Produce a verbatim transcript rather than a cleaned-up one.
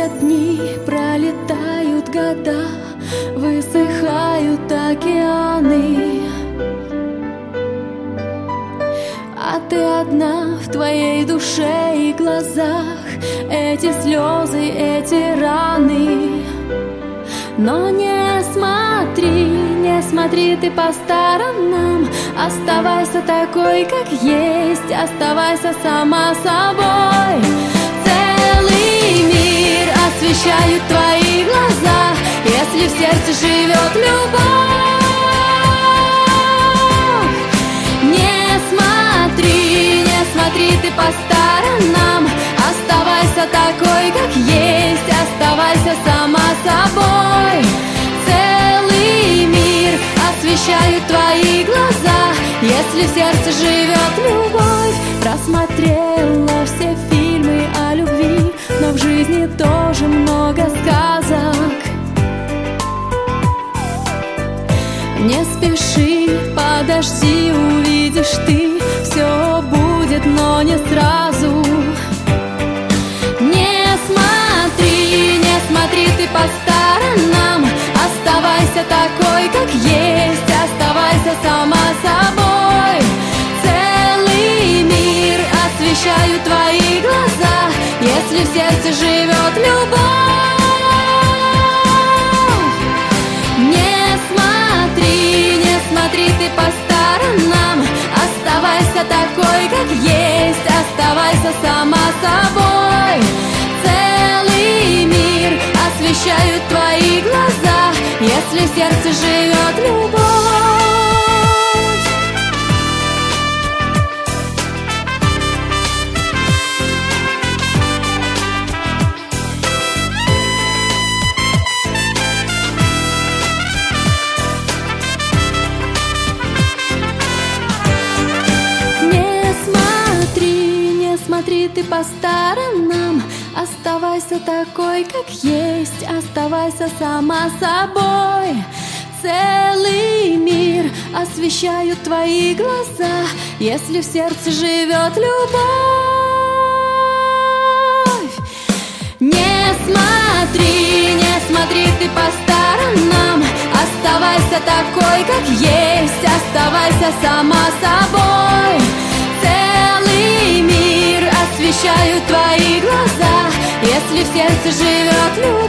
Проходят дни, пролетают года, высыхают океаны, а ты одна в твоей душе и глазах. Эти слезы, эти раны. Но не смотри, не смотри ты по сторонам. Оставайся такой, как есть, оставайся сама собой. Целый мир освещают твои глаза, если в сердце живет любовь. Не смотри, не смотри ты по сторонам. Оставайся такой, как есть, оставайся сама собой. Целый мир освещают твои глаза, если в сердце живет любовь. Просмотрела все фильмы о любви, но в жизни тоже много сказок. Не спеши, подожди, увидишь ты, все будет, но не сразу. Не смотри, не смотри ты по сторонам. Оставайся такой, как есть, оставайся сама собой. Целый мир освещают твои глаза, если в сердце живет любовь. Не смотри, не смотри ты по сторонам. Оставайся такой, как есть, оставайся сама собой. Целый мир освещают твои глаза, если в сердце живет любовь. Не смотри, не смотри ты по сторонам. Оставайся такой, как есть, оставайся сама собой. Целый мир освещают твои глаза, если в сердце живет любовь. Не смотри, не смотри ты по сторонам. Оставайся такой, как есть, оставайся сама собой. Целый мир освещают твои глаза, если в сердце живет любовь.